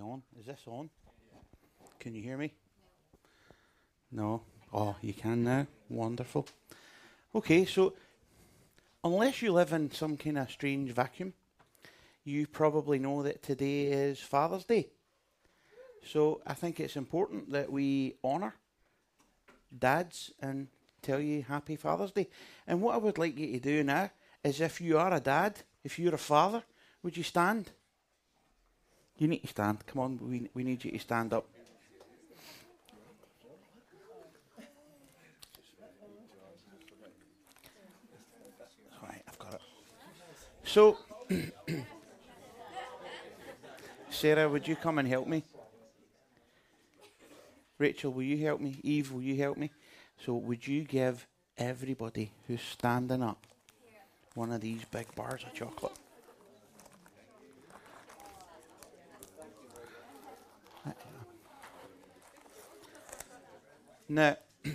on? Is this on? Can you hear me? No? Oh, you can now? Wonderful. Okay, so unless you live in some kind of strange vacuum, you probably know that today is Father's Day. So I think it's important that we honour dads and tell you Happy Father's Day. And what I would like you to do now is, if you are a dad, if you're a father, would you stand? You need to stand. Come on, we need you to stand up. Right, I've got it. So, Sarah, would you come and help me? Rachel, will you help me? Eve, will you help me? So, would you give everybody who's standing up one of these big bars of chocolate? Now,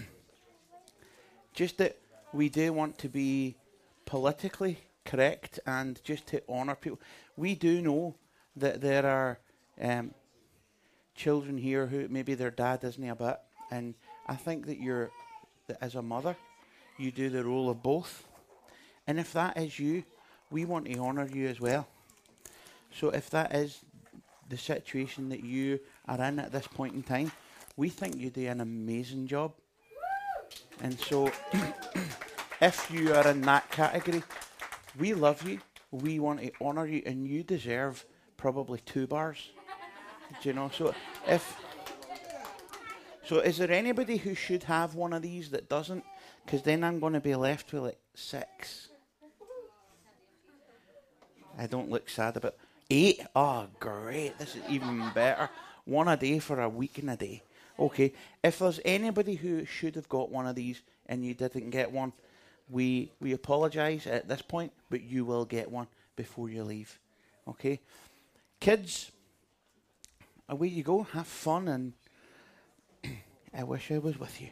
just that we do want to be politically correct and just to honour people. We do know that there are children here who maybe their dad isn't a bit, and I think that as a mother, you do the role of both. And if that is you, we want to honour you as well. So if that is the situation that you are in at this point in time, we think you do an amazing job. And so if you are in that category, we love you, we want to honour you, and you deserve probably 2 bars. Do you know? So is there anybody who should have one of these that doesn't? Because then I'm going to be left with like 6. I don't look sad about 8. Oh, great. This is even better. 1 a day for a week and a day. Okay. If there's anybody who should have got one of these and you didn't get one, we apologise at this point, but you will get one before you leave. Okay. Kids, away you go. Have fun, and I wish I was with you.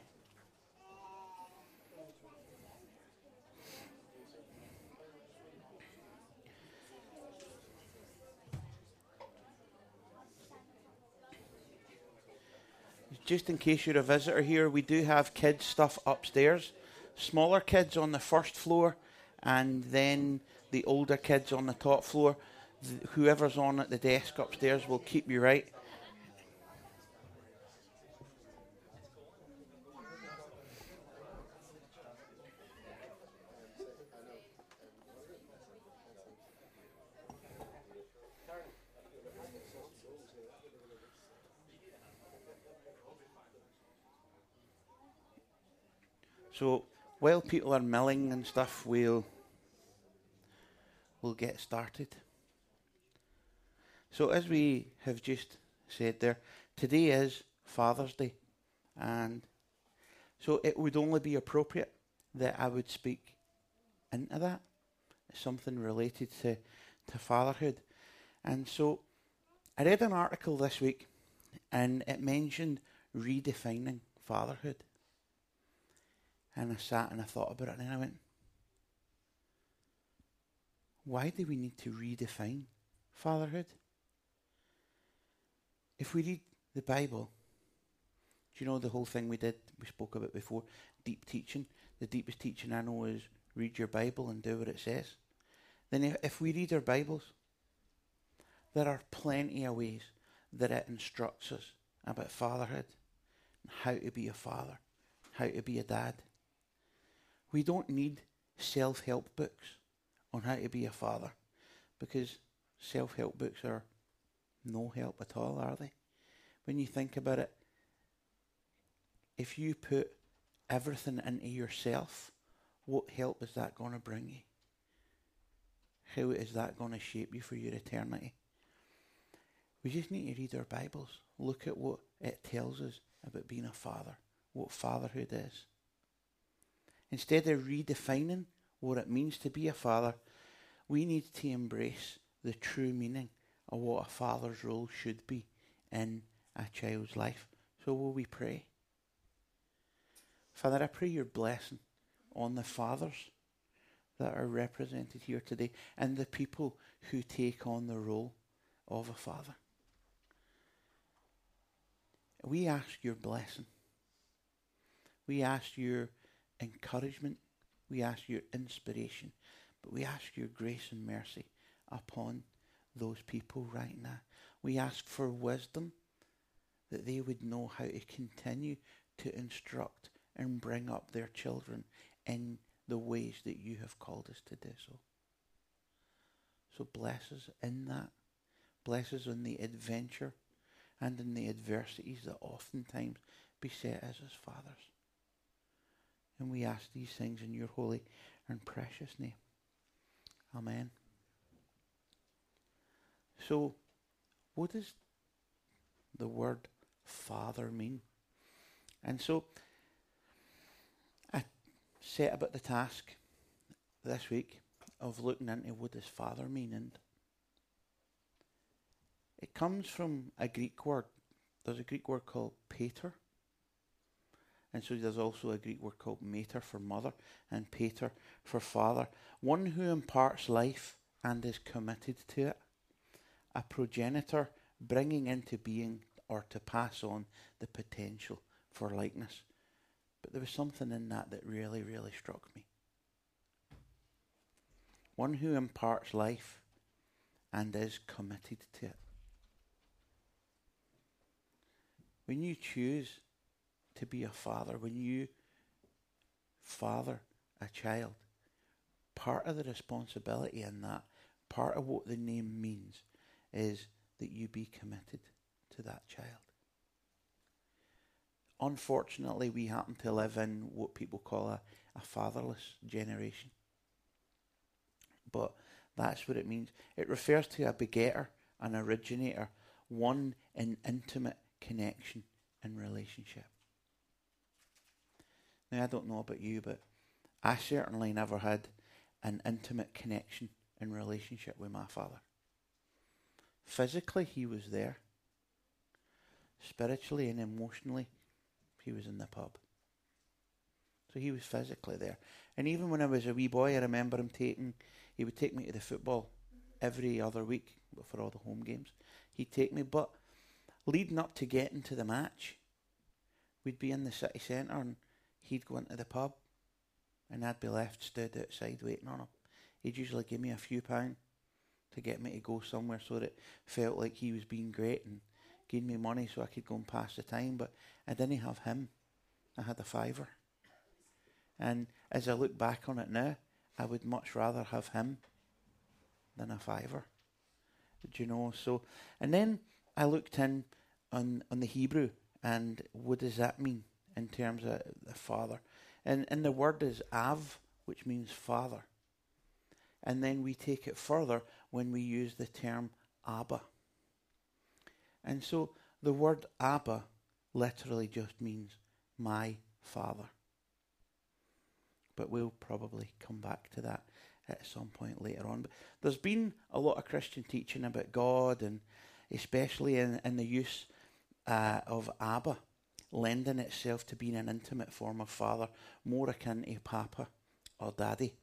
Just in case you're a visitor here, we do have kids stuff upstairs. Smaller kids on the first floor, and then the older kids on the top floor. Whoever's on at the desk upstairs will keep you right. So while people are milling and stuff, we'll get started. So as we have just said there, today is Father's Day, and so it would only be appropriate that I would speak into that, something related to fatherhood. And so I read an article this week, and it mentioned redefining fatherhood. And I sat and I thought about it, and then I went, why do we need to redefine fatherhood? If we read the Bible, do you know the whole thing we spoke about before, deep teaching? The deepest teaching I know is read your Bible and do what it says. Then if we read our Bibles, there are plenty of ways that it instructs us about fatherhood, how to be a father, how to be a dad. We don't need self-help books on how to be a father, because self-help books are no help at all, are they? When you think about it, if you put everything into yourself, what help is that going to bring you? How is that going to shape you for your eternity? We just need to read our Bibles, look at what it tells us about being a father, what fatherhood is. Instead of redefining what it means to be a father, we need to embrace the true meaning of what a father's role should be in a child's life. So will we pray? Father, I pray your blessing on the fathers that are represented here today and the people who take on the role of a father. We ask your blessing. We ask your encouragement. We ask your inspiration. But we ask your grace and mercy upon those people right now. We ask for wisdom, that they would know how to continue to instruct and bring up their children in the ways that you have called us to do so. So bless us in that. Bless us in the adventure and in the adversities that oftentimes beset us as fathers. And we ask these things in your holy and precious name. Amen. So, what does the word Father mean? And so, I set about the task this week of looking into what does Father mean, and it comes from a Greek word. There's a Greek word called pater, and so there's also a Greek word called mater for mother, and pater for father. One who imparts life and is committed to it. A progenitor bringing into being or to pass on the potential for likeness. But there was something in that really, really struck me. One who imparts life and is committed to it. When you choose to be a father, when you father a child, part of the responsibility in that, part of what the name means, is that you be committed to that child. Unfortunately, we happen to live in what people call a fatherless generation. But that's what it means. It refers to a begetter, an originator, one in intimate connection and relationship. Now, I don't know about you, but I certainly never had an intimate connection and relationship with my father. Physically, he was there. Spiritually and emotionally, he was in the pub. So he was physically there. And even when I was a wee boy, I remember he would take me to the football every other week for all the home games. He'd take me, but leading up to getting to the match, we'd be in the city centre and he'd go into the pub and I'd be left stood outside waiting on him. He'd usually give me a few pound to get me to go somewhere so that it felt like he was being great and gave me money so I could go and pass the time, but I didn't have him. I had a fiver. And as I look back on it now, I would much rather have him than a fiver. Do you know? So, and then I looked in on the Hebrew, and what does that mean in terms of the father? And the word is av, which means father. And then we take it further when we use the term Abba. And so the word Abba literally just means my father. But we'll probably come back to that at some point later on. But there's been a lot of Christian teaching about God, and especially in the use of Abba, lending itself to being an intimate form of father, more akin to Papa or Daddy.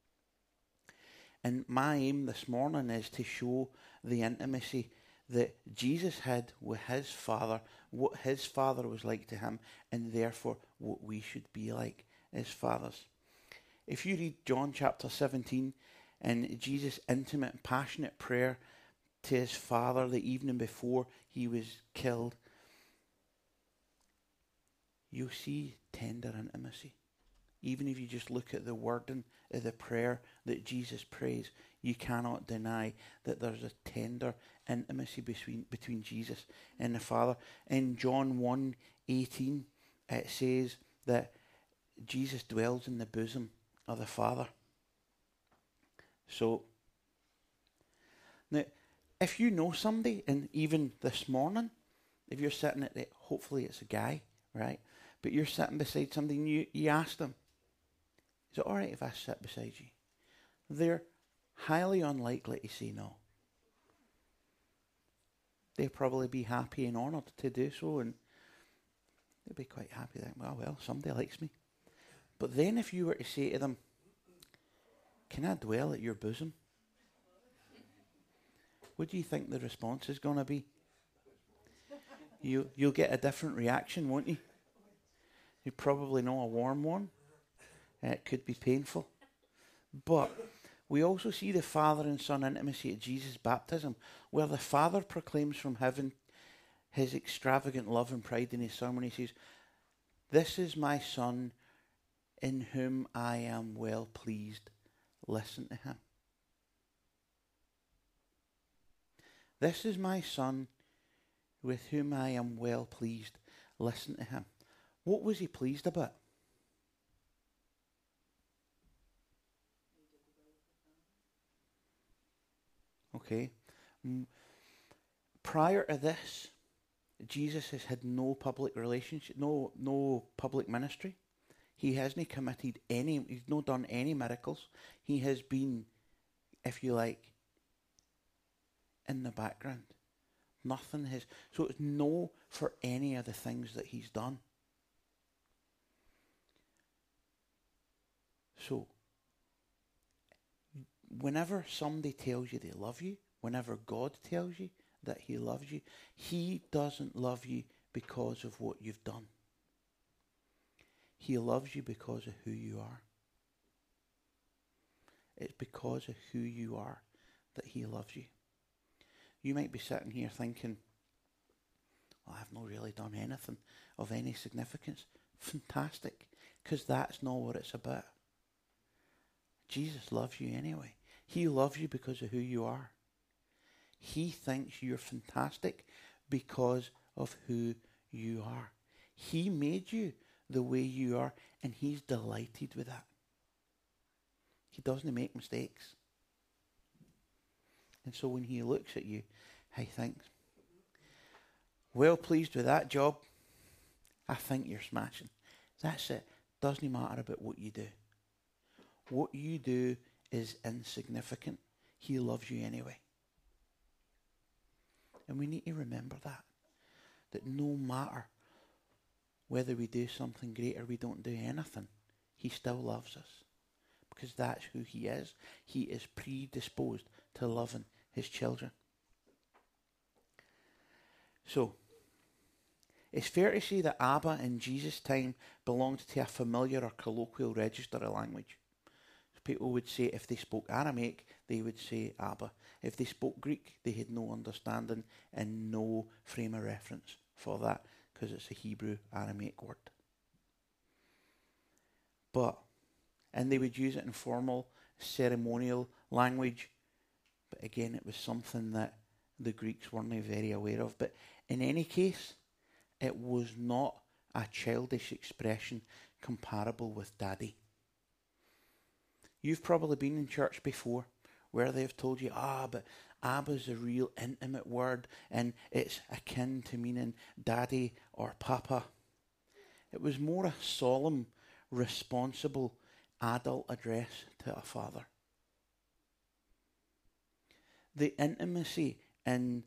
And my aim this morning is to show the intimacy that Jesus had with his Father, what his Father was like to him, and therefore what we should be like as fathers. If you read John chapter 17 and Jesus' intimate and passionate prayer to his Father the evening before he was killed, you'll see tender intimacy. Even if you just look at the wording of the prayer that Jesus prays, you cannot deny that there's a tender intimacy between Jesus and the Father. In John 1:18, it says that Jesus dwells in the bosom of the Father. So, now, if you know somebody, and even this morning, if you're sitting at the, hopefully it's a guy, right? But you're sitting beside somebody and you ask them, is it alright if I sit beside you? They're highly unlikely to say no. They'll probably be happy and honoured to do so, and they'll be quite happy that, well, somebody likes me. But then if you were to say to them, can I dwell at your bosom? What do you think the response is going to be? You'll get a different reaction, won't you? You probably know a warm one. It could be painful. But we also see the Father and Son intimacy at Jesus' baptism, where the Father proclaims from heaven his extravagant love and pride in his Son when he says, "This is my Son in whom I am well pleased. Listen to him." This is my Son with whom I am well pleased. Listen to him. What was he pleased about? Okay. Prior to this, Jesus has had no public relationship, no public ministry. He hasn't committed he's not done any miracles. He has been, if you like, in the background. Nothing has. So it's no for any of the things that he's done. So, whenever somebody tells you they love you, whenever God tells you that he loves you, he doesn't love you because of what you've done. He loves you because of who you are. It's because of who you are that he loves you. You might be sitting here thinking, well, I've not really done anything of any significance. Fantastic, because that's not what it's about. Jesus loves you anyway. He loves you because of who you are. He thinks you're fantastic because of who you are. He made you the way you are, and he's delighted with that. He doesn't make mistakes. And so when he looks at you, he thinks, well pleased with that job. I think you're smashing. That's it. Doesn't matter about what you do. What you do is insignificant. He loves you anyway. And we need to remember that no matter whether we do something great or we don't do anything, he still loves us. Because that's who he is. He is predisposed to loving his children. So, it's fair to say that Abba in Jesus' time belonged to a familiar or colloquial register of language. People would say if they spoke Aramaic, they would say Abba. If they spoke Greek, they had no understanding and no frame of reference for that because it's a Hebrew Aramaic word. And they would use it in formal ceremonial language, but again, it was something that the Greeks weren't very aware of. But in any case, it was not a childish expression comparable with daddy. You've probably been in church before where they've told you, but Abba's a real intimate word and it's akin to meaning daddy or papa. It was more a solemn, responsible adult address to a father. The intimacy in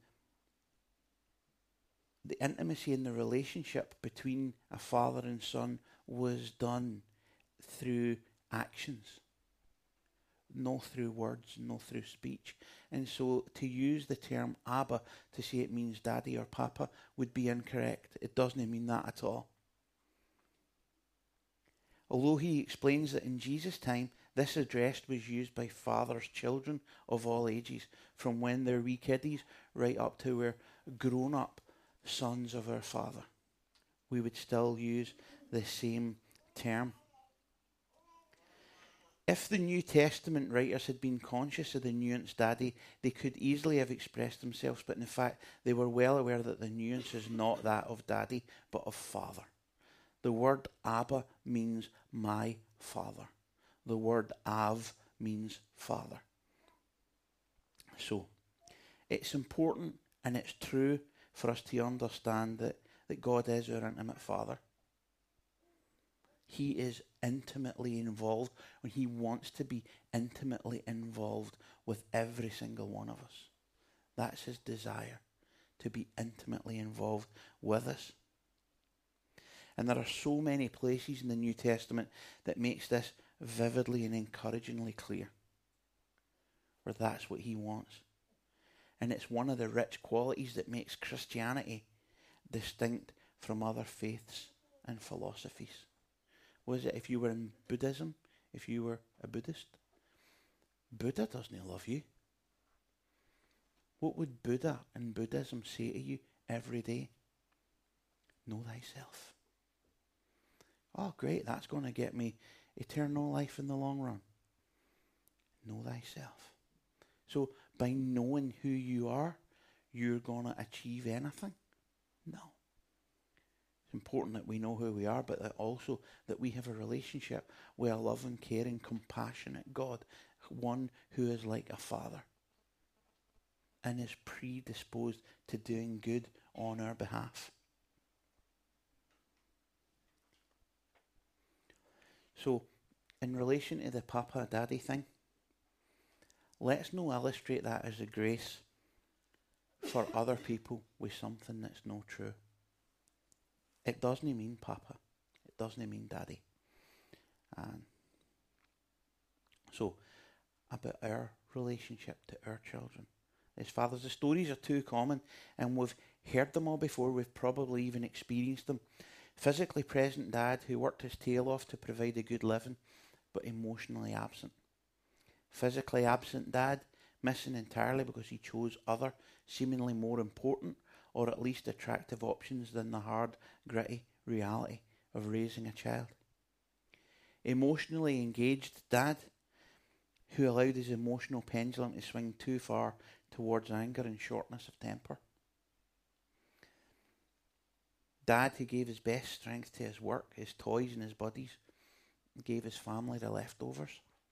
the relationship between a father and son was done through actions. No through words, no through speech. And so to use the term Abba to say it means daddy or papa would be incorrect. It doesn't mean that at all. Although he explains that in Jesus' time, this address was used by fathers' children of all ages, from when they're wee kiddies right up to we're grown-up sons of our Father. We would still use the same term. If the New Testament writers had been conscious of the nuance daddy, they could easily have expressed themselves, but in fact they were well aware that the nuance is not that of daddy, but of father. The word Abba means my father. The word Av means father. So, it's important and it's true for us to understand that God is our intimate father. He is intimately involved when he wants to be intimately involved with every single one of us. That's his desire, to be intimately involved with us. And there are so many places in the New Testament that makes this vividly and encouragingly clear, where that's what he wants. And it's one of the rich qualities that makes Christianity distinct from other faiths and philosophies? Was it if you were in Buddhism, if you were a Buddhist? Buddha doesn't love you. What would Buddha and Buddhism say to you every day? Know thyself. Oh, great, that's going to get me eternal life in the long run. Know thyself. So by knowing who you are, you're going to achieve anything? No. It's important that we know who we are, but that also that we have a relationship with a loving, caring, compassionate God, one who is like a father and is predisposed to doing good on our behalf. So, in relation to the Papa Daddy thing, let's not illustrate that as a grace for other people with something that's not true. It doesn't mean Papa. It doesn't mean Daddy. And so, about our relationship to our children as fathers. The stories are too common, and we've heard them all before. We've probably even experienced them. Physically present dad who worked his tail off to provide a good living, but emotionally absent. Physically absent dad, missing entirely because he chose other, seemingly more important, or at least attractive options than the hard, gritty reality of raising a child. Emotionally engaged dad, who allowed his emotional pendulum to swing too far towards anger and shortness of temper. Dad who gave his best strength to his work, his toys and his buddies, gave his family the leftovers.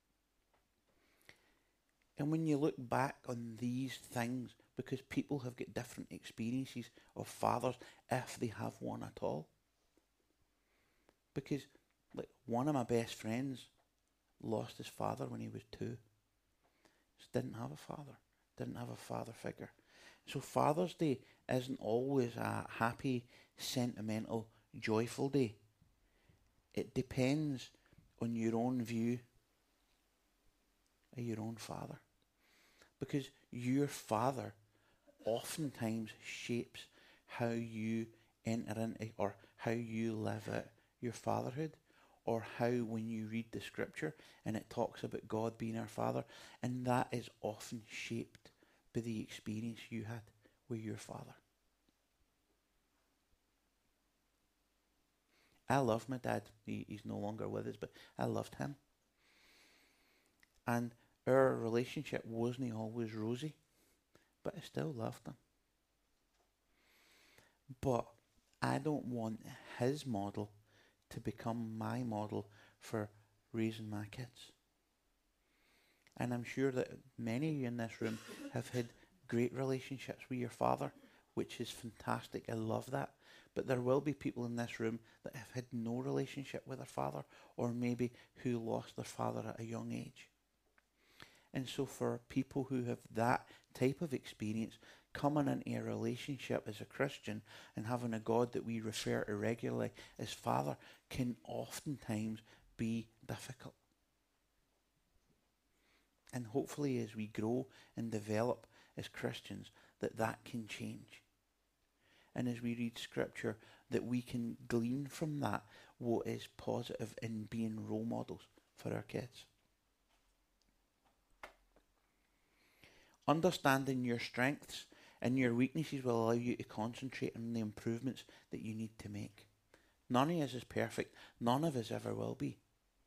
And when you look back on these things, because people have got different experiences of fathers, if they have one at all. Because like one of my best friends lost his father when he was 2. Just didn't have a father. Didn't have a father figure. So Father's Day isn't always a happy, sentimental, joyful day. It depends on your own view of your own father. Because your father oftentimes shapes how you enter into or how you live out your fatherhood, or how when you read the scripture and it talks about God being our father, and that is often shaped by the experience you had with your father. I love my dad. He's no longer with us, but I loved him. And our relationship wasn't always rosy, but I still loved him. But I don't want his model to become my model for raising my kids. And I'm sure that many of you in this room have had great relationships with your father, which is fantastic. I love that. But there will be people in this room that have had no relationship with their father, or maybe who lost their father at a young age. And so for people who have that type of experience, coming into a relationship as a Christian and having a God that we refer to regularly as Father can oftentimes be difficult. And hopefully as we grow and develop as Christians, that can change. And as we read scripture, that we can glean from that what is positive in being role models for our kids. Understanding your strengths and your weaknesses will allow you to concentrate on the improvements that you need to make. None of us is perfect. None of us ever will be.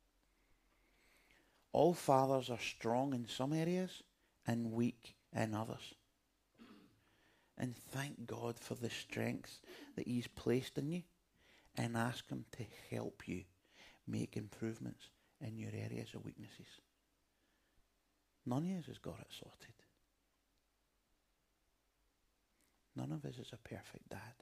All fathers are strong in some areas and weak in others. And thank God for the strengths that He's placed in you, and ask Him to help you make improvements in your areas of weaknesses. None of us has got it sorted. None of us is a perfect dad,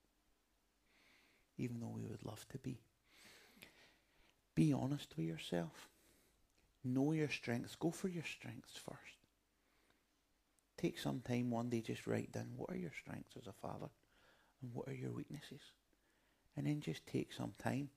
even though we would love to be. Be honest with yourself. Know your strengths. Go for your strengths first. Take some time one day, just write down what are your strengths as a father and what are your weaknesses. And then just take some time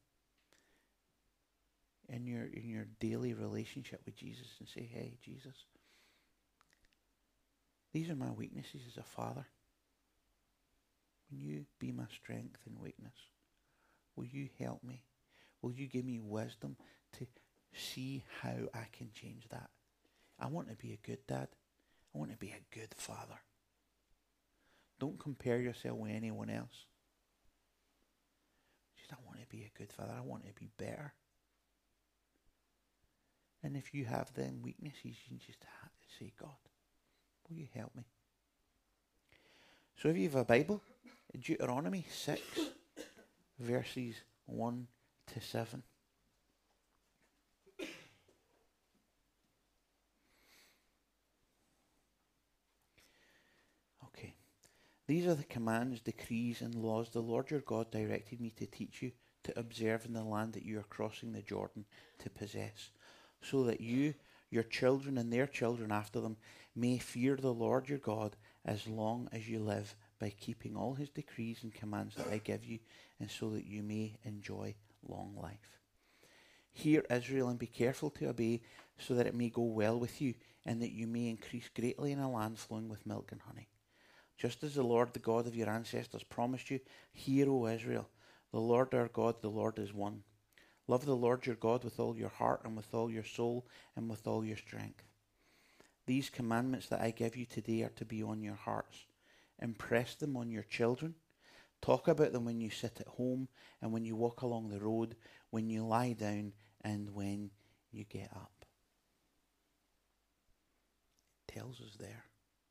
in your daily relationship with Jesus and say, hey, Jesus, these are my weaknesses as a father. Will you be my strength and weakness? Will you help me? Will you give me wisdom to see how I can change that? I want to be a good dad. I want to be a good father. Don't compare yourself with anyone else. Just, I want to be a good father. I want to be better. And if you have them weaknesses, you can just say, God, will you help me? So if you have a Bible, Deuteronomy 6, verses 1 to 7. Okay. These are the commands, decrees, and laws the Lord your God directed me to teach you to observe in the land that you are crossing the Jordan to possess, so that you, your children, and their children after them may fear the Lord your God as long as you live, by keeping all his decrees and commands that I give you, and so that you may enjoy long life. Hear, Israel, and be careful to obey, so that it may go well with you, and that you may increase greatly in a land flowing with milk and honey. Just as the Lord, the God of your ancestors, promised you, hear, O Israel, the Lord our God, the Lord is one. Love the Lord your God with all your heart, and with all your soul, and with all your strength. These commandments that I give you today are to be on your hearts. Impress them on your children. Talk about them when you sit at home, and when you walk along the road, when you lie down, and when you get up. It tells us there.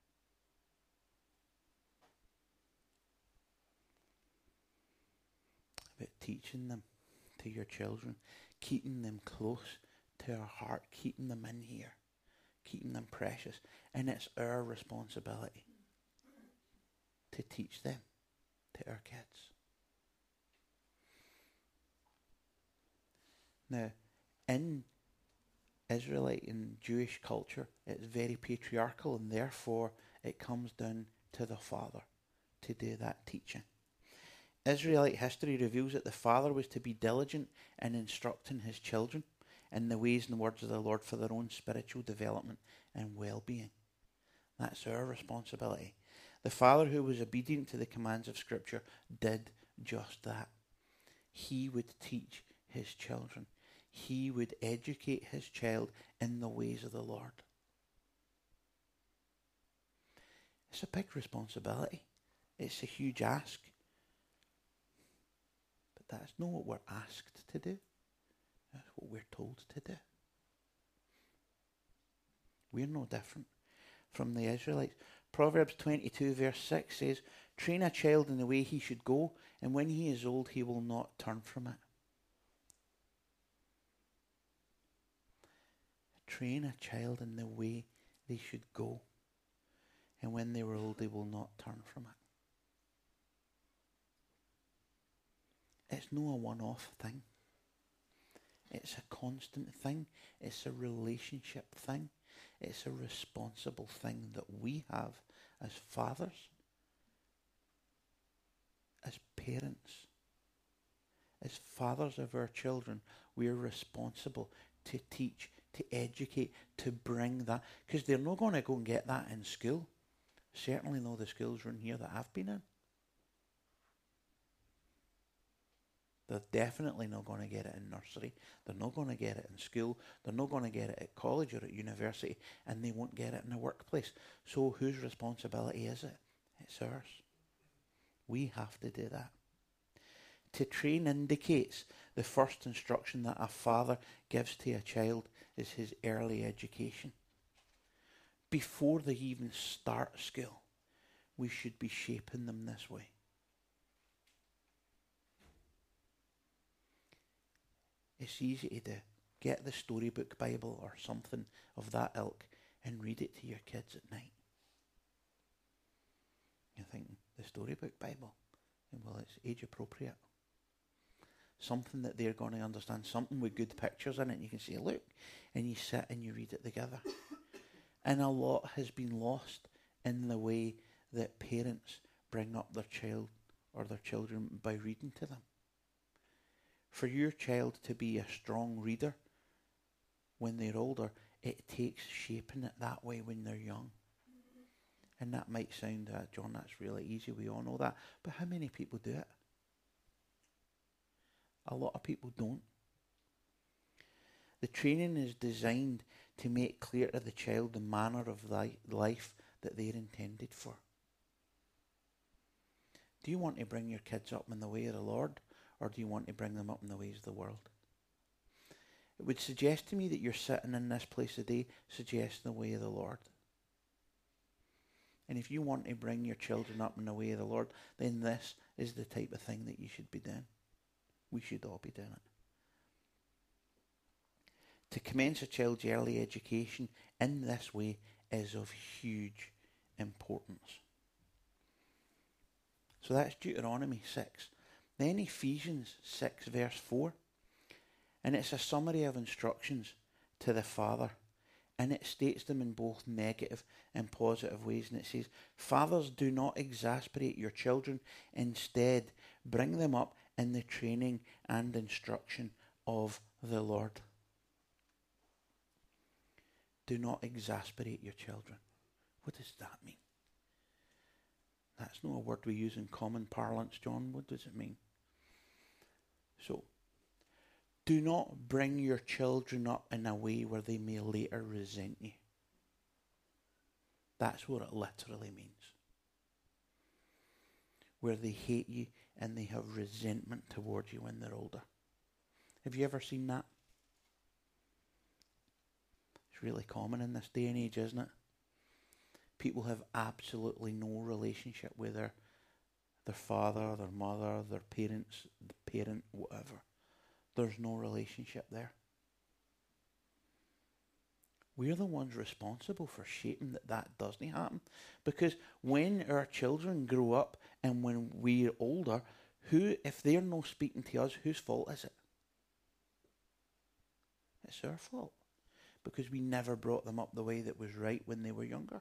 About teaching them to your children, keeping them close to our heart, keeping them in here, keeping them precious. And it's our responsibility to teach them to our kids. Now, in Israelite and Jewish culture, it's very patriarchal, and therefore it comes down to the father to do that teaching. Israelite history reveals that the father was to be diligent in instructing his children in the ways and words of the Lord for their own spiritual development and well-being. That's our responsibility. The father who was obedient to the commands of Scripture did just that. He would teach his children. He would educate his child in the ways of the Lord. It's a big responsibility. It's a huge ask. But that's not what we're asked to do. That's what we're told to do. We're no different from the Israelites. Proverbs 22 verse 6 says, train a child in the way he should go, and when he is old he will not turn from it. Train a child in the way they should go, and when they were old they will not turn from it. It's no a one-off thing. It's a constant thing. It's a relationship thing. It's a responsible thing that we have as fathers, as parents, as fathers of our children. We're responsible to teach, to educate, to bring that. Because they're not going to go and get that in school. Certainly not the schools around here that I've been in. They're definitely not going to get it in nursery. They're not going to get it in school. They're not going to get it at college or at university. And they won't get it in the workplace. So whose responsibility is it? It's ours. We have to do that. To train indicates the first instruction that a father gives to a child is his early education. Before they even start school, we should be shaping them this way. It's easy to do. Get the storybook Bible or something of that ilk and read it to your kids at night. You're thinking, the storybook Bible? Well, it's age appropriate. Something that they're going to understand, something with good pictures in it, and you can say, look, and you sit and you read it together. And a lot has been lost in the way that parents bring up their child or their children by reading to them. For your child to be a strong reader when they're older, it takes shaping it that way when they're young. And that might sound, John, that's really easy. We all know that. But how many people do it? A lot of people don't. The training is designed to make clear to the child the manner of life that they're intended for. Do you want to bring your kids up in the way of the Lord, or do you want to bring them up in the ways of the world? It would suggest to me that you're sitting in this place today suggesting the way of the Lord. And if you want to bring your children up in the way of the Lord, then this is the type of thing that you should be doing. We should all be doing it. To commence a child's early education in this way is of huge importance. So that's Deuteronomy 6. Then Ephesians 6 verse 4. And it's a summary of instructions to the father. And it states them in both negative and positive ways. And it says, fathers, do not exasperate your children. Instead, bring them up in the training and instruction of the Lord. Do not exasperate your children. What does that mean? That's not a word we use in common parlance, John. What does it mean? So, do not bring your children up in a way where they may later resent you. That's what it literally means. Where they hate you and they have resentment towards you when they're older. Have you ever seen that? It's really common in this day and age, isn't it? People have absolutely no relationship with their father, their mother, their parents, the parent, whatever. There's no relationship there. We're the ones responsible for shaping that doesn't happen. Because when our children grow up and when we're older, if they're not speaking to us, whose fault is it? It's our fault. Because we never brought them up the way that was right when they were younger.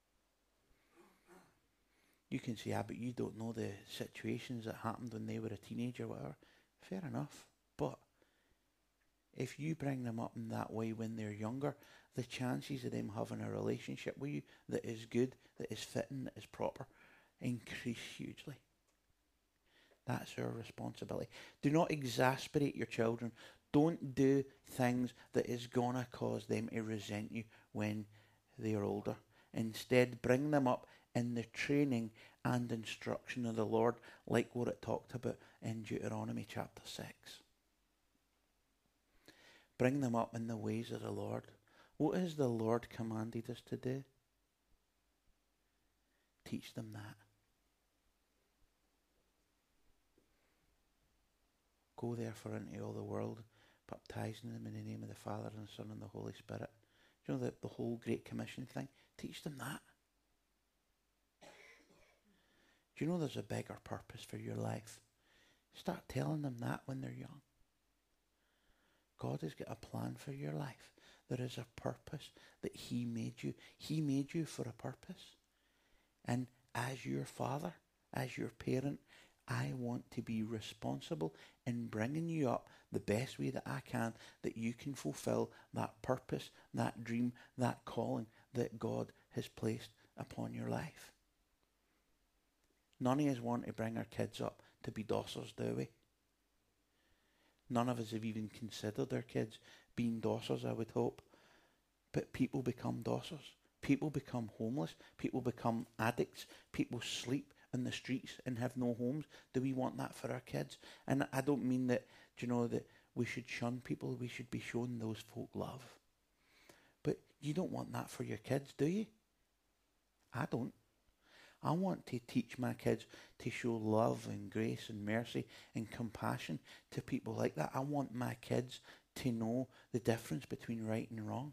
You can say, but you don't know the situations that happened when they were a teenager or whatever. Fair enough. But if you bring them up in that way when they're younger, the chances of them having a relationship with you that is good, that is fitting, that is proper, increase hugely. That's our responsibility. Do not exasperate your children. Don't do things that is going to cause them to resent you when they are older. Instead, bring them up in the training and instruction of the Lord, like what it talked about in Deuteronomy chapter 6. Bring them up in the ways of the Lord. What has the Lord commanded us to do? Teach them that. Go therefore into all the world, baptizing them in the name of the Father and the Son and the Holy Spirit. You know the whole Great Commission thing? Teach them that. Do you know there's a bigger purpose for your life? Start telling them that when they're young. God has got a plan for your life. There is a purpose that He made you. He made you for a purpose. And as your father, as your parent, I want to be responsible in bringing you up the best way that I can, that you can fulfill that purpose, that dream, that calling that God has placed upon your life. None of us want to bring our kids up to be dossers, do we? None of us have even considered our kids being dossers, I would hope. But people become dossers. People become homeless. People become addicts. People sleep in the streets and have no homes. Do we want that for our kids? And I don't mean that, that we should shun people. We should be showing those folk love. But you don't want that for your kids, do you? I don't. I want to teach my kids to show love and grace and mercy and compassion to people like that. I want my kids to know the difference between right and wrong.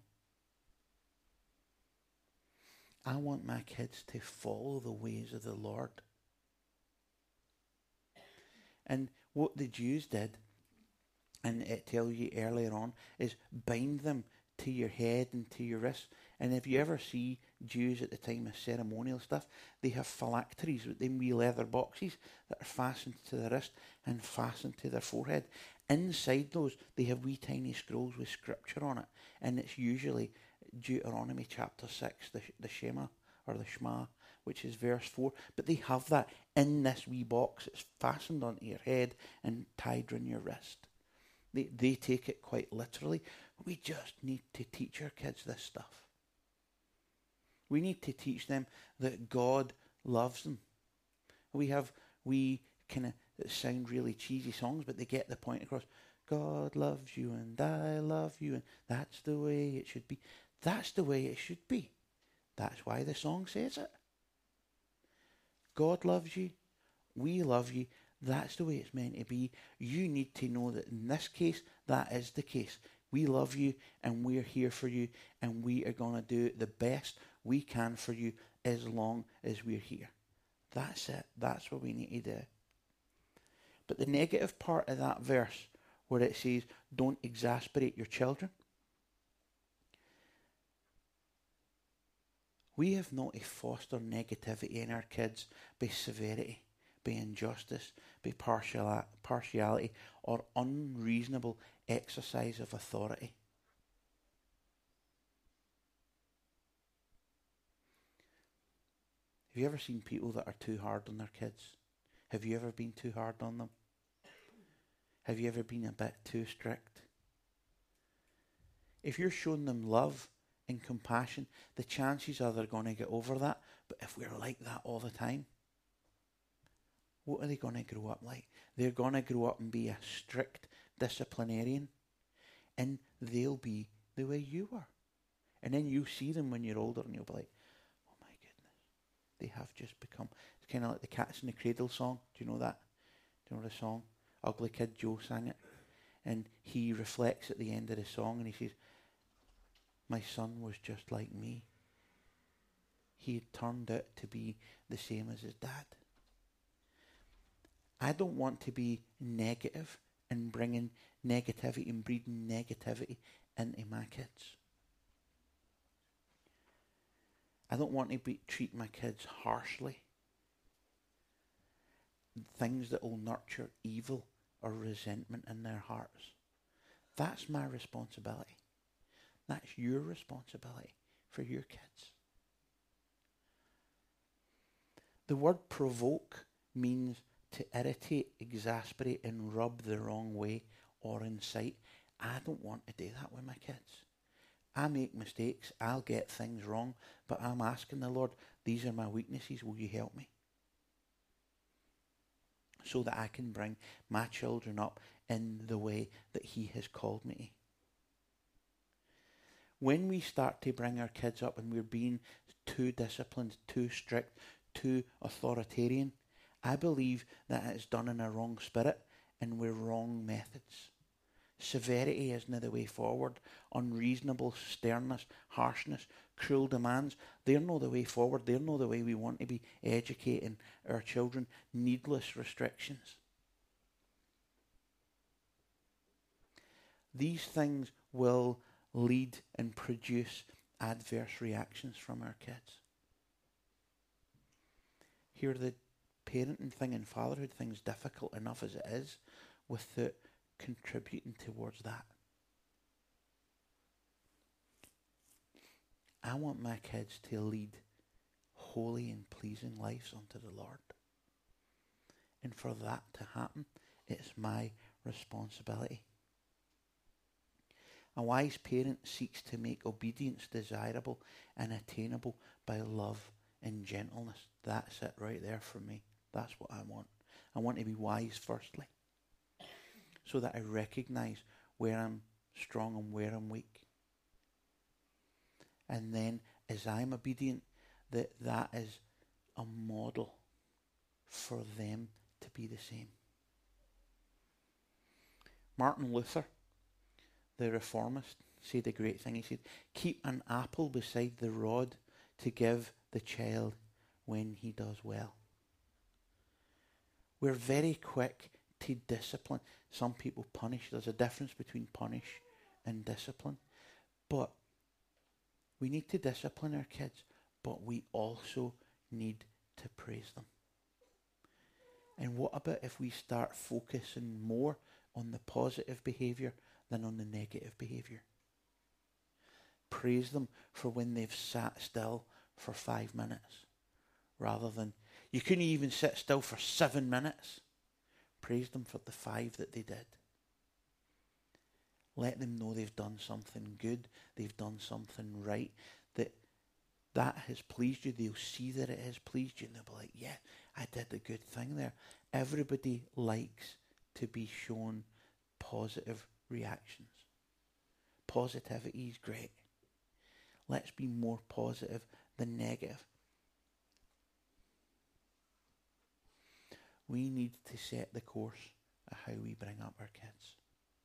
I want my kids to follow the ways of the Lord. And what the Jews did, and it tells you earlier on, is bind them to your head and to your wrists. And if you ever see Jews at the time of ceremonial stuff, they have phylacteries with them wee leather boxes that are fastened to their wrist and fastened to their forehead. Inside those, they have wee tiny scrolls with scripture on it. And it's usually Deuteronomy chapter 6, the Shema, or the Shema, which is verse 4. But they have that in this wee box. It's fastened onto your head and tied around your wrist. They take it quite literally. We just need to teach our kids this stuff. We need to teach them that God loves them. We kind of sound really cheesy songs, but they get the point across. God loves you and I love you, and that's the way it should be. That's the way it should be. That's why the song says it. God loves you. We love you. That's the way it's meant to be. You need to know that in this case, that is the case. We love you and we're here for you, and we are going to do the best we can for you as long as we're here. That's it. That's what we need to do. But the negative part of that verse, where it says, don't exasperate your children. We have not to foster negativity in our kids by severity, by injustice, by partiality, or unreasonable exercise of authority. Have you ever seen people that are too hard on their kids? Have you ever been too hard on them? Have you ever been a bit too strict? If you're showing them love and compassion, the chances are they're going to get over that. But if we're like that all the time, what are they going to grow up like? They're going to grow up and be a strict disciplinarian, and they'll be the way you are. And then you see them when you're older and you'll be like, oh my goodness, they have just become, it's kind of like the Cats in the Cradle song. Do you know that? Do you know the song? Ugly Kid Joe sang it. And he reflects at the end of the song and he says, my son was just like me. He had turned out to be the same as his dad. I don't want to be negative and bringing negativity and breeding negativity into my kids. I don't want to treat my kids harshly. Things that will nurture evil or resentment in their hearts. That's my responsibility. That's your responsibility for your kids. The word provoke means to irritate, exasperate, and rub the wrong way or incite. I don't want to do that with my kids. I make mistakes. I'll get things wrong. But I'm asking the Lord, these are my weaknesses. Will you help me? So that I can bring my children up in the way that He has called me to. When we start to bring our kids up and we're being too disciplined, too strict, too authoritarian, I believe that it's done in a wrong spirit and with wrong methods. Severity isn't the way forward. Unreasonable sternness, harshness, cruel demands, they're not the way forward. They're not the way we want to be educating our children. Needless restrictions. These things will lead and produce adverse reactions from our kids. Here the parenting thing and fatherhood thing is difficult enough as it is without contributing towards that. I want my kids to lead holy and pleasing lives unto the Lord. And for that to happen, it's my responsibility. A wise parent seeks to make obedience desirable and attainable by love and gentleness. That's it right there for me. That's what I want. I want to be wise firstly, so that I recognize where I'm strong and where I'm weak. And then as I'm obedient, that is a model for them to be the same. Martin Luther, the reformist, said a great thing. He said, keep an apple beside the rod to give the child when he does well. We're very quick to discipline. Some people punish. There's a difference between punish and discipline. But we need to discipline our kids, but we also need to praise them. And what about if we start focusing more on the positive behaviour than on the negative behaviour? Praise them for when they've sat still for 5 minutes, rather than, you couldn't even sit still for 7 minutes. Praise them for the 5 that they did. Let them know they've done something good, they've done something right, that has pleased you. They'll see that it has pleased you and they'll be like, yeah, I did a good thing there. Everybody likes to be shown positive reactions. Positivity is great. Let's be more positive than negative. We need to set the course of how we bring up our kids.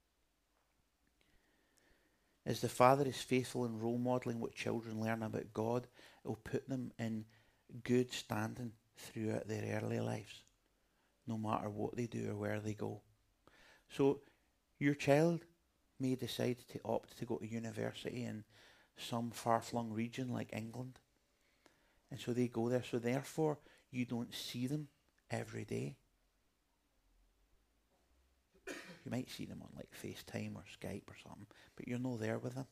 As the father is faithful in role modelling what children learn about God, it will put them in good standing throughout their early lives, no matter what they do or where they go. So your child may decide to opt to go to university in some far-flung region like England, and so they go there. So therefore, you don't see them every day. You might see them on like FaceTime or Skype or something, but you're not there with them.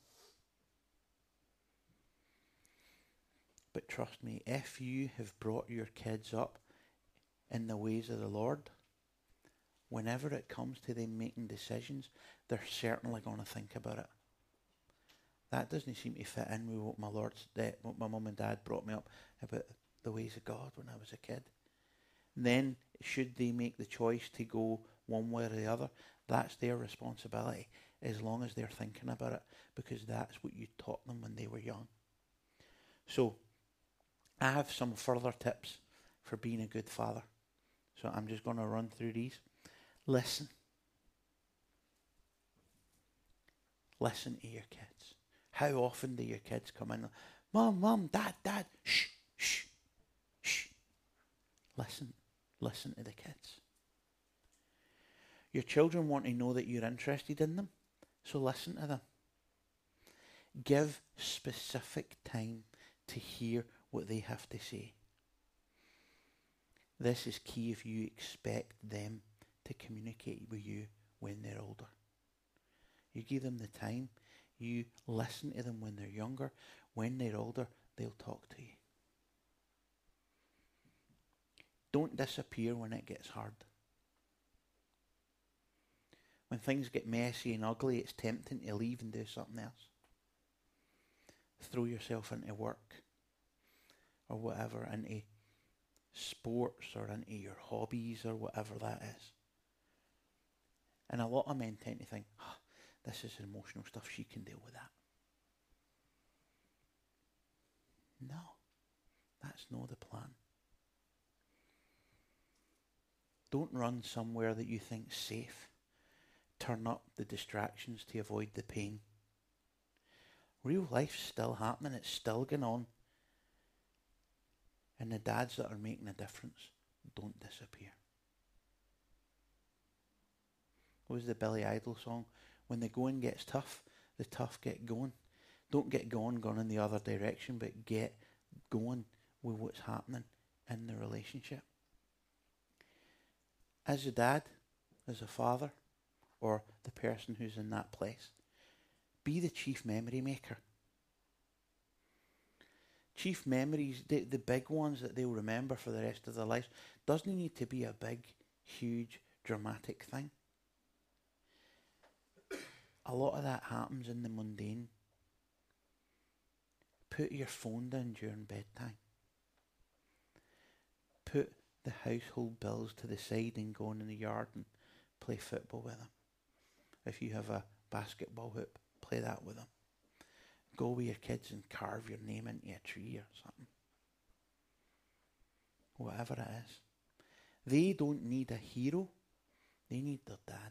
But trust me, if you have brought your kids up in the ways of the Lord, whenever it comes to them making decisions, they're certainly going to think about it. That doesn't seem to fit in with what my mum and dad brought me up about the ways of God when I was a kid. And then, should they make the choice to go one way or the other, that's their responsibility, as long as they're thinking about it, because that's what you taught them when they were young. So, I have some further tips for being a good father. So I'm just going to run through these. Listen. Listen to your kids. How often do your kids come in? Mom, Dad, shh, shh, shh. Listen to the kids. Your children want to know that you're interested in them, so listen to them. Give specific time to hear what they have to say. This is key if you expect them to communicate with you when they're older. You give them the time. You listen to them when they're younger. When they're older, they'll talk to you. Don't disappear when it gets hard. When things get messy and ugly, it's tempting to leave and do something else. Throw yourself into work or whatever, into sports or into your hobbies or whatever that is. And a lot of men tend to think, this is emotional stuff, she can deal with that. No, that's not the plan. Don't run somewhere that you think's safe. Turn up the distractions to avoid the pain. Real life's still happening, it's still going on. And the dads that are making a difference don't disappear. What was the Billy Idol song? When the going gets tough, the tough get going. Don't get going in the other direction, but get going with what's happening in the relationship. As a dad, as a father, or the person who's in that place, be the chief memory maker. Chief memories, the big ones that they'll remember for the rest of their lives, doesn't need to be a big, huge, dramatic thing. A lot of that happens in the mundane. Put your phone down during bedtime. Put the household bills to the side and go in the yard and play football with them. If you have a basketball hoop, play that with them. Go with your kids and carve your name into a tree or something. Whatever it is. They don't need a hero. They need their dad.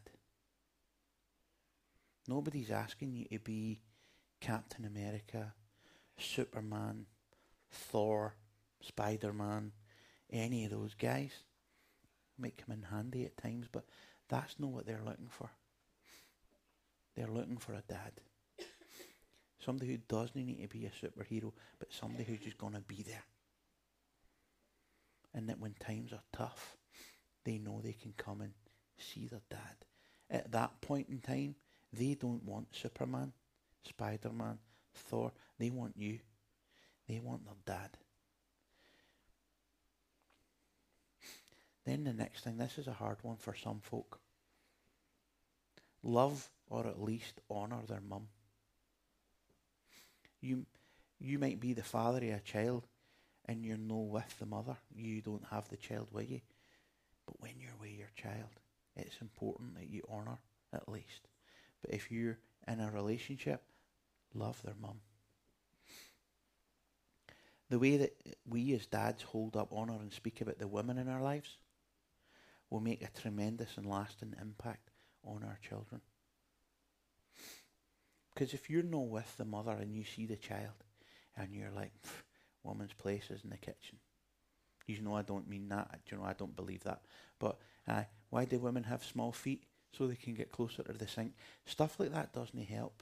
Nobody's asking you to be Captain America, Superman, Thor, Spider-Man, any of those guys. Might come in handy at times, but that's not what they're looking for. They're looking for a dad. Somebody who doesn't need to be a superhero, but somebody who's just going to be there. And that when times are tough, they know they can come and see their dad. At that point in time, they don't want Superman, Spider-Man, Thor. They want you. They want their dad. Then the next thing, this is a hard one for some folk. Love or at least honour their mum. You might be the father of a child and you're no with the mother. You don't have the child with you. But when you're with your child, it's important that you honour at least. But if you're in a relationship, love their mum. The way that we as dads hold up honour and speak about the women in our lives will make a tremendous and lasting impact on our children. Because if you're not with the mother and you see the child and you're like, woman's place is in the kitchen. You know I don't mean that. You know I don't believe that. But why do women have small feet? So they can get closer to the sink. Stuff like that doesn't help.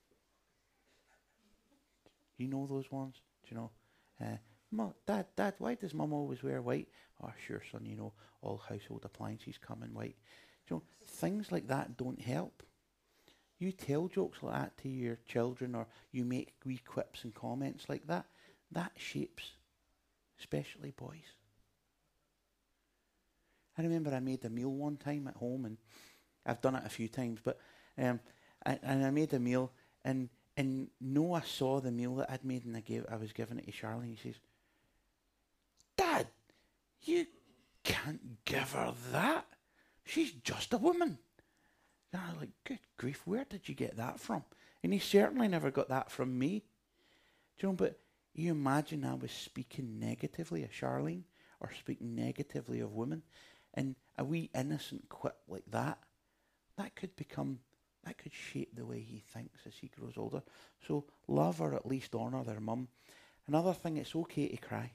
You know those ones? Do you know? Mum, Dad, why does Mum always wear white? Oh, sure, son, you know, all household appliances come in white. Do you know, things like that don't help. You tell jokes like that to your children, or you make wee quips and comments like that. That shapes, especially boys. I remember I made a meal one time at home, and I've done it a few times, but I made a meal, and Noah saw the meal that I'd made, and I was giving it to Charlie. He says, "Dad, you can't give her that. She's just a woman." And I was like, "Good grief, where did you get that from?" And he certainly never got that from me. Do you know, but you imagine I was speaking negatively of Charlene, or speaking negatively of women, and a wee innocent quip like that, that could shape the way he thinks as he grows older. So love or at least honour their mum. Another thing, it's okay to cry.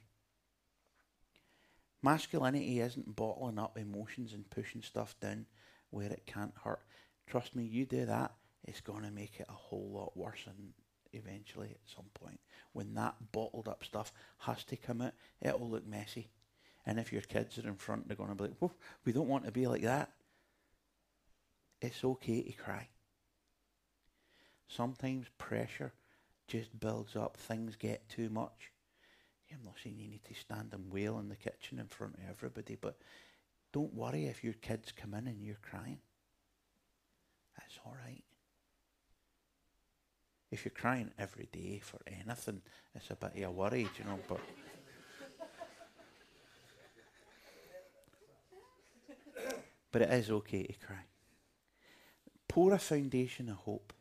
Masculinity isn't bottling up emotions and pushing stuff down where it can't hurt. Trust me, you do that, it's going to make it a whole lot worse, and eventually at some point, when that bottled up stuff has to come out, it'll look messy. And if your kids are in front, they're going to be like, "Whoa, we don't want to be like that." It's okay to cry. Sometimes pressure just builds up, things get too much. I'm not saying you need to stand and wail in the kitchen in front of everybody, but don't worry if your kids come in and you're crying. That's all right. If you're crying every day for anything, it's a bit of a worry, you know, but it is okay to cry. Pour a foundation of hope.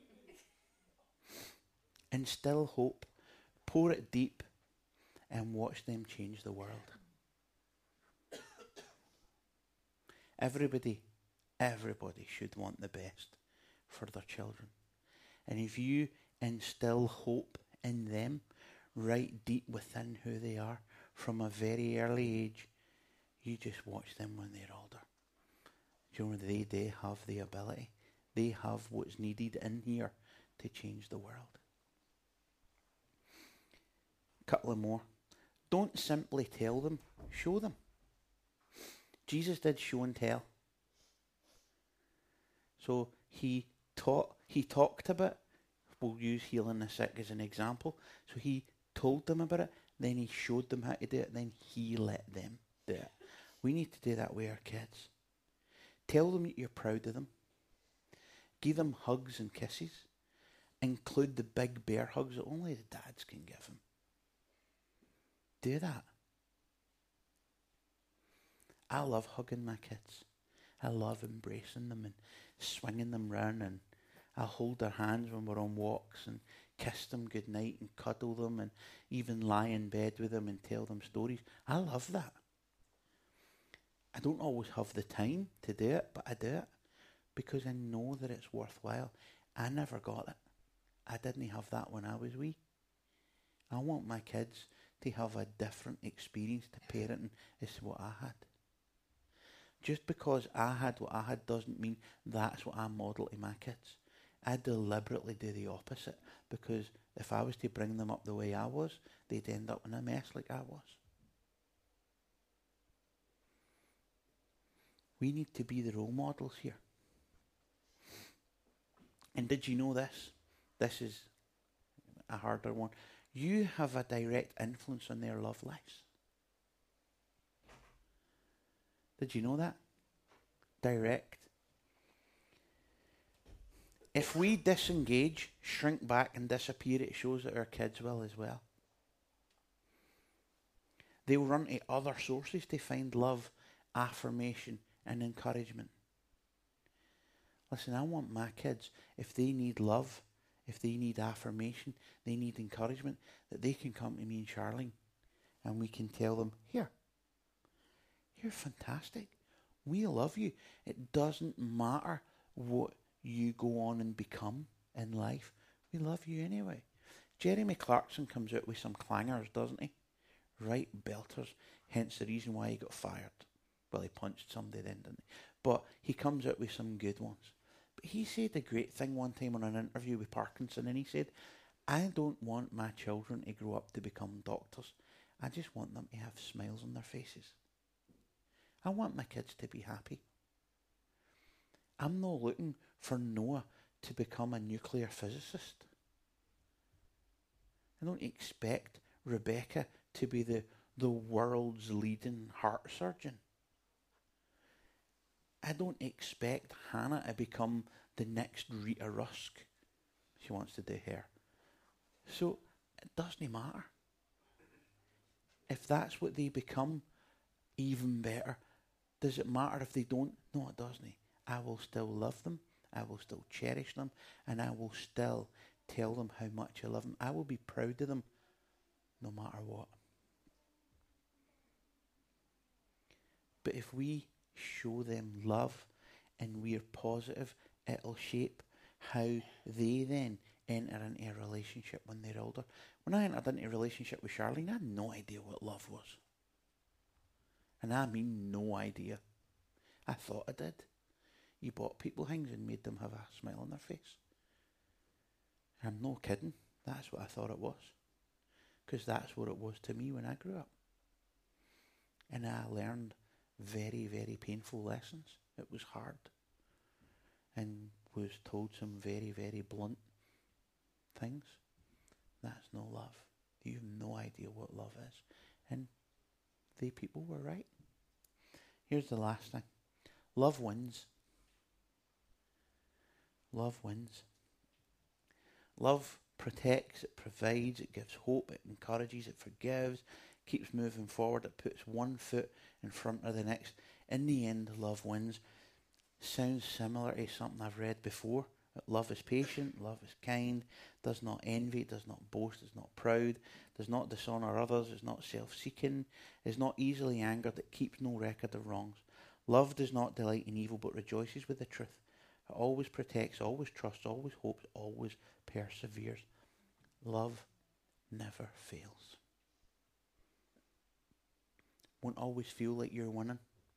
Instill hope. Pour it deep and watch them change the world. Everybody should want the best for their children. And if you instill hope in them right deep within who they are from a very early age, you just watch them when they're older. You know, they have the ability. They have what's needed in here to change the world. A couple of more. Don't simply tell them, show them. Jesus did show and tell. So he talked about, we'll use healing the sick as an example. So he told them about it, then he showed them how to do it, then he let them do it. We need to do that with our kids. Tell them that you're proud of them. Give them hugs and kisses. Include the big bear hugs that only the dads can give them. Do that. I love hugging my kids. I love embracing them and swinging them round, and I'll hold their hands when we're on walks and kiss them goodnight and cuddle them and even lie in bed with them and tell them stories. I love that. I don't always have the time to do it, but I do it because I know that it's worthwhile. I never got it. I didn't have that when I was wee. I want my kids to have a different experience to parenting as what I had. Just because I had what I had doesn't mean that's what I model to my kids. I deliberately do the opposite, because if I was to bring them up the way I was, they'd end up in a mess like I was. We need to be the role models here. And did you know this? This is a harder one. You have a direct influence on their love lives. Did you know that? Direct. If we disengage, shrink back and disappear, it shows that our kids will as well. They'll run to other sources to find love, affirmation and encouragement. Listen, I want my kids, if they need love, if they need affirmation, they need encouragement, that they can come to me and Charlene and we can tell them, here, you're fantastic. We love you. It doesn't matter what you go on and become in life. We love you anyway. Jeremy Clarkson comes out with some clangers, doesn't he? Right belters. Hence the reason why he got fired. Well, he punched somebody then, didn't he? But he comes out with some good ones. But he said a great thing one time on an interview with Parkinson, and he said, I don't want my children to grow up to become doctors. I just want them to have smiles on their faces. I want my kids to be happy. I'm not looking for Noah to become a nuclear physicist. I don't expect Rebecca to be the world's leading heart surgeon. I don't expect Hannah to become the next Rita Rusk. She wants to do hair. So it doesn't matter. If that's what they become, even better. Does it matter if they don't? No, it doesn't. I will still love them. I will still cherish them. And I will still tell them how much I love them. I will be proud of them no matter what. But if we show them love and we're positive, it'll shape how they then enter into a relationship when they're older. When I entered into a relationship with Charlene, I had no idea what love was. And I mean no idea. I thought I did. You bought people things and made them have a smile on their face. I'm no kidding. That's what I thought it was. Because that's what it was to me when I grew up. And I learned very, very painful lessons. It was hard. And was told some very, very blunt things. That's no love. You have no idea what love is. And they people were right. Here's the last thing. Love wins. Love wins. Love protects, it provides, it gives hope, it encourages, it forgives, keeps moving forward, it puts one foot in front of the next. In the end, love wins. Sounds similar to something I've read before. Love is patient, love is kind, does not envy, does not boast, is not proud, does not dishonour others, is not self-seeking, is not easily angered, it keeps no record of wrongs. Love does not delight in evil, but rejoices with the truth. It always protects, always trusts, always hopes, always perseveres. Love never fails. Won't always feel like you're winning.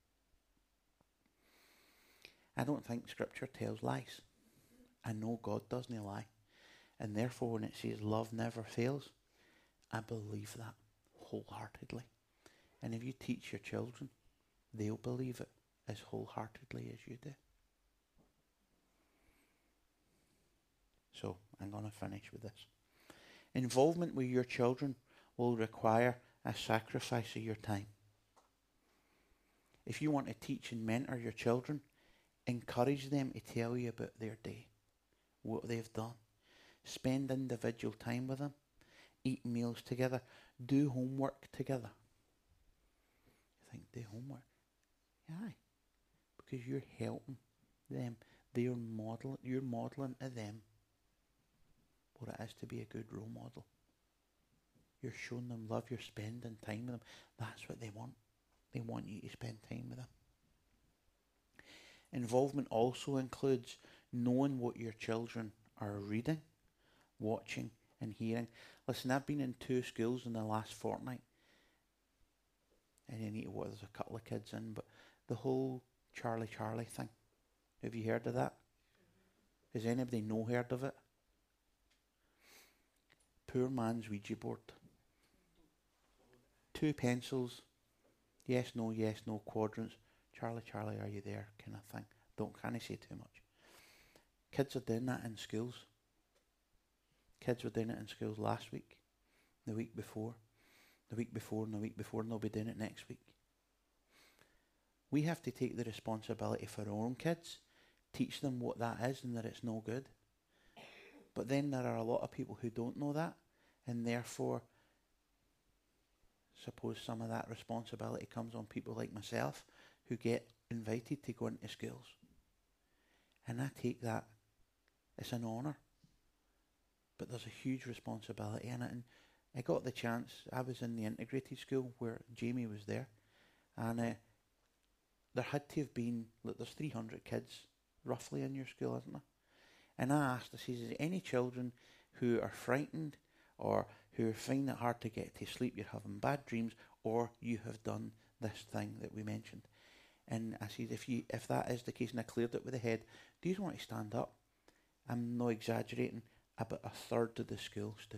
I don't think Scripture tells lies. I know God doesn't lie. And therefore when it says love never fails, I believe that wholeheartedly. And if you teach your children, they'll believe it as wholeheartedly as you do. So I'm going to finish with this. Involvement with your children will require a sacrifice of your time. If you want to teach and mentor your children, encourage them to tell you about their day, what they've done. Spend individual time with them. Eat meals together. Do homework together. You think, do homework? Yeah, because you're helping them. You're modelling to them what it is to be a good role model. You're showing them love. You're spending time with them. That's what they want. They want you to spend time with them. Involvement also includes knowing what your children are reading, watching and hearing. Listen, I've been in 2 schools in the last fortnight. And you need to there's a couple of kids in, but the whole Charlie thing. Have you heard of that? Has anybody heard of it? Poor man's Ouija board. 2 pencils. Yes, no, quadrants. Charlie, are you there? Kind of thing. Can't say too much. Kids are doing that in schools. Kids were doing it in schools last week, the week before, and the week before, and they'll be doing it next week. We have to take the responsibility for our own kids, teach them what that is and that it's no good. But then there are a lot of people who don't know that, and therefore suppose some of that responsibility comes on people like myself who get invited to go into schools. And I take that as an honour. But there's a huge responsibility in it. And I got the chance, I was in the integrated school where Jamie was there, and there had to have been, look, there's 300 kids roughly in your school, isn't there? And I asked, I says, is there any children who are frightened or who find it hard to get to sleep, you're having bad dreams, or you have done this thing that we mentioned? And I said, if that is the case, and I cleared it with the head, do you want to stand up? I'm not exaggerating, about a third of the school stood.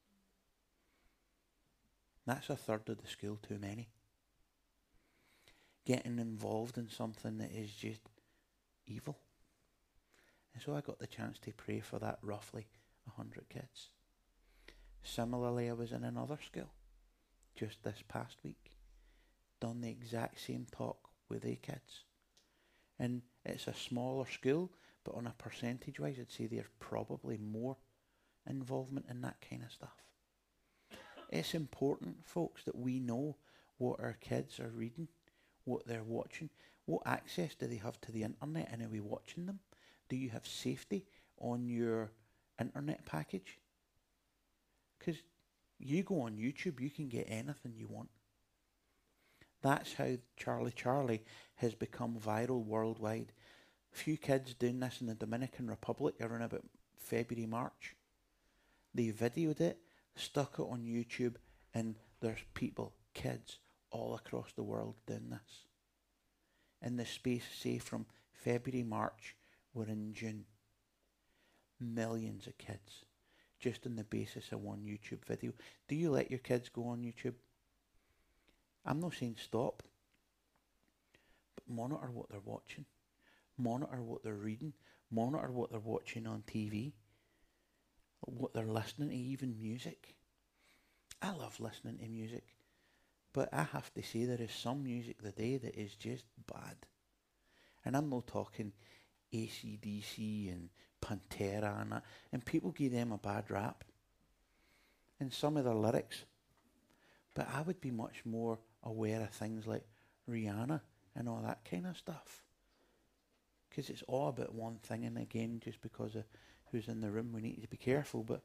That's a third of the school too many. Getting involved in something that is just evil. And so I got the chance to pray for that roughly 100 kids. Similarly, I was in another school just this past week. Done the exact same talk with the kids. And it's a smaller school, but on a percentage wise, I'd say there's probably more involvement in that kind of stuff. It's important, folks, that we know what our kids are reading, what they're watching, what access do they have to the internet, and are we watching them? Do you have safety on your internet package? Because you go on YouTube, you can get anything you want. That's how Charlie Charlie has become viral worldwide. Few kids doing this in the Dominican Republic around about February, March. They videoed it, stuck it on YouTube, and there's people, kids, all across the world doing this. In the space, say, from February, March, we're in June. Millions of kids, just on the basis of one YouTube video. Do you let your kids go on YouTube? I'm not saying stop, but monitor what they're watching. Monitor what they're reading. Monitor what they're watching on TV. What they're listening to, even music. I love listening to music, but I have to say there is some music today that is just bad. And I'm not talking AC/DC and Pantera and that, and people give them a bad rap. And some of their lyrics. But I would be much more aware of things like Rihanna and all that kind of stuff. Because it's all about one thing, and again, just because of who's in the room, we need to be careful. But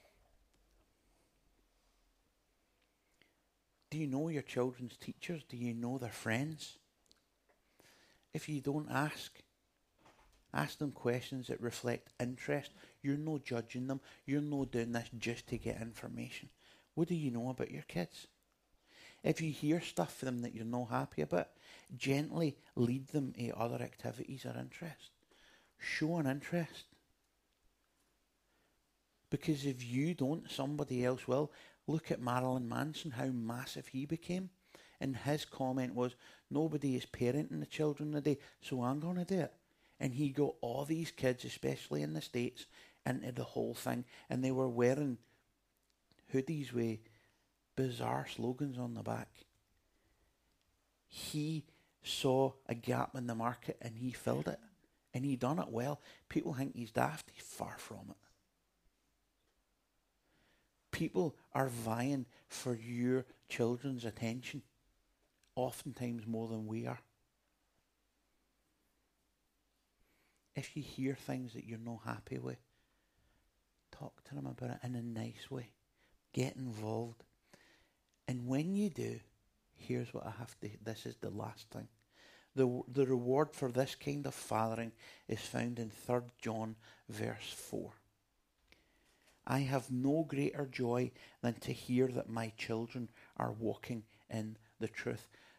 do you know your children's teachers? Do you know their friends? If you don't ask them questions that reflect interest. You're not judging them. You're not doing this just to get information. What do you know about your kids? If you hear stuff from them that you're not happy about, gently lead them to other activities or interest. Show an interest. Because if you don't, somebody else will. Look at Marilyn Manson, how massive he became. And his comment was, nobody is parenting the children today, so I'm going to do it. And he got all these kids, especially in the States, into the whole thing. And they were wearing hoodies with bizarre slogans on the back. He saw a gap in the market and he filled it. And he done it well. People think he's daft. He's far from it. People are vying for your children's attention, oftentimes more than we are. If you hear things that you're not happy with, talk to them about it in a nice way. Get involved. And when you do, here's what I have to, this is the last thing. The reward for this kind of fathering is found in 3 John verse 4. I have no greater joy than to hear that my children are walking in the truth.